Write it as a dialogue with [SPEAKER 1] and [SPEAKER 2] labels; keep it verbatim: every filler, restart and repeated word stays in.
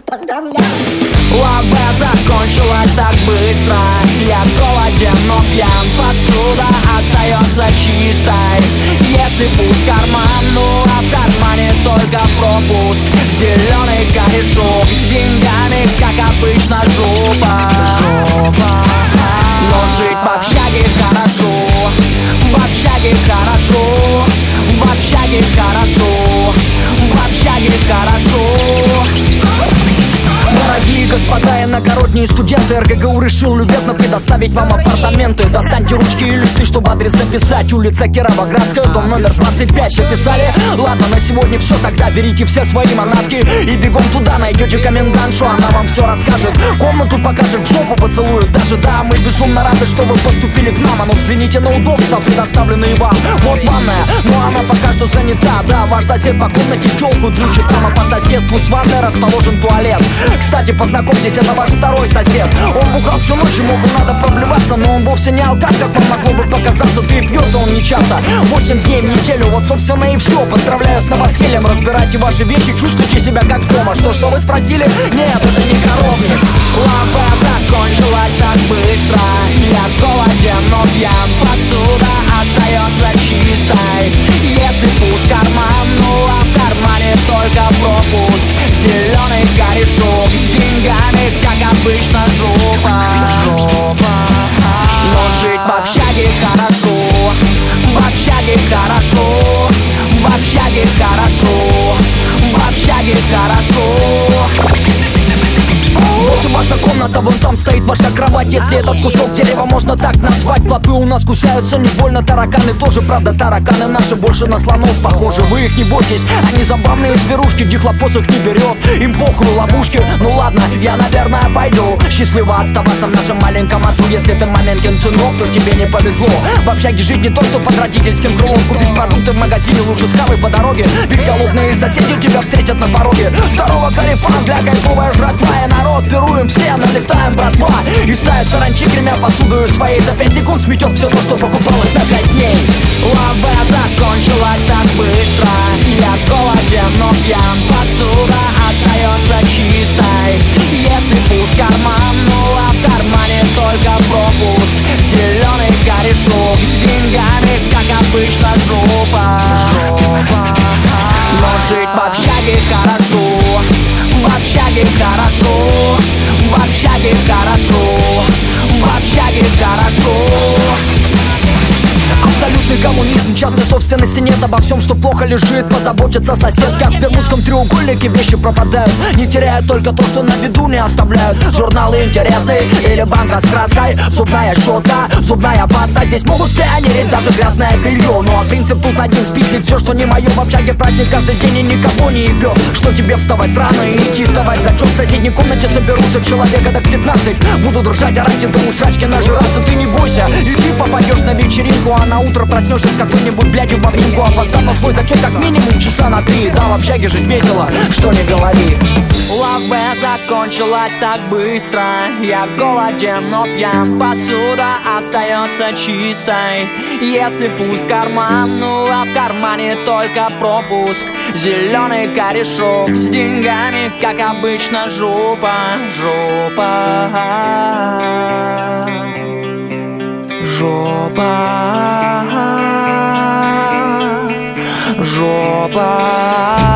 [SPEAKER 1] поздравляю.
[SPEAKER 2] Лабе закончилась так быстро. Я голоден, но пьян. Посуда остается чистой. Если пуст карман, ну а в кармане только пропуск. Зеленый корешок с деньгами, как обычно, жопа. Жопа. Но жить в общаге хорошо. В общаге хорошо. В общаге хорошо. В общаге хорошо. Дорогие господа иногородние студенты, эр гэ гэ у решил любезно предоставить вам апартаменты. Достаньте ручки и листы, чтобы адрес записать. Улица Кировоградская, дом номер двадцать пять. Все писали? Ладно, на сегодня все, тогда берите все свои манатки и бегом туда найдете комендантшу, она вам все расскажет. Комнату покажет, жопу поцелует даже. Да, мы безумно рады, что вы поступили к нам. А ну взгляните на удобства, предоставленные вам. Вот ванная, но она пока что занята. Да, ваш сосед по комнате челку дрючит. Прямо по соседству с ванной расположен туалет. Кстати, познакомьтесь, это ваш второй сосед. Он бухал всю ночь, ему бы надо проблеваться, но он вовсе не алкаш, как вам могло бы показаться. Да и пьет он не часто, восемь дней в неделю. Вот, собственно, и все. Поздравляю с новосельем, разбирайте ваши вещи, чувствуйте себя как дома. Что, что вы спросили? Нет, это не коровник. Лампа закончилась так быстро. Я голоден, но пьян. Посуда остается чистой. Если пуст карман, ну а в кармане только пропуск. Зеленый корешок с деньгами, как обычно, жопа. Жопа. Но жить в общаге хорошо. В общаге хорошо. В общаге хорошо. В общаге хорошо. Вот и ваша комната, вон там стоит ваша кровать. Если этот кусок дерева можно так назвать. Клопы у нас кусаются не больно, тараканы тоже, правда, тараканы наши больше на слонов похожи. Вы их не бойтесь, они забавные зверушки, дихлофос их не берет, им похуй ловушки. Ну ладно, я, наверное, пойду. Счастливо оставаться в нашем маленьком аду. Если ты маменькин сынок, то тебе не повезло. В общаге жить не то, что под родительским крылом. Купить продукты в магазине лучше схавай по дороге. Ведь голодные соседи тебя встретят на пороге. Здорово, карифан, бля, кайфовая братва. И народ пируем все, налетаем, братва. И стая саранчи, гремя посудою своей, за пять секунд сметет все то, что покупалось на пять дней. Лаве закончилась так быстро. Я голоден, но пьян. Посуда остается чистой. Если пуст карман, ну а в кармане только пропуск. Зеленый корешок с деньгами, как обычно, жопа. Жопа. Но жить в общаге хорошо. В общаге хорошо. В общаге хорошо. В общаге хорошо. Абсолютный коммунизм, частной собственности нет. Обо всем, что плохо лежит, позаботится сосед. Как в Бермудском треугольнике вещи пропадают. Не теряют только то, что на виду не оставляют. Журналы интересные или банка с краской. Зубная щетка, зубная паста. Здесь могут спионерить даже грязное белье. Ну а принцип тут один: списывать все, что не мое. В общаге праздник каждый день и никого не ебет. Что тебе вставать рано и идти сдавать зачет? В соседней комнате соберутся человека до пятнадцать. Буду дружать, орать и до усрачки нажираться. Ты не бойся, и ты попадешь на вечеринку. А на утро проснешься с какой-нибудь блядью в обнимку. Опоздав на свой зачет как минимум часа на три. Да, в общаге жить весело, что не говори. Лаве закончилась так быстро. Я голоден, но пьян. Посуда остается чистой. Если пуст карман, ну а в кармане только пропуск. Зеленый корешок с деньгами, как обычно, жопа. Жопа. Жопа. Жопа.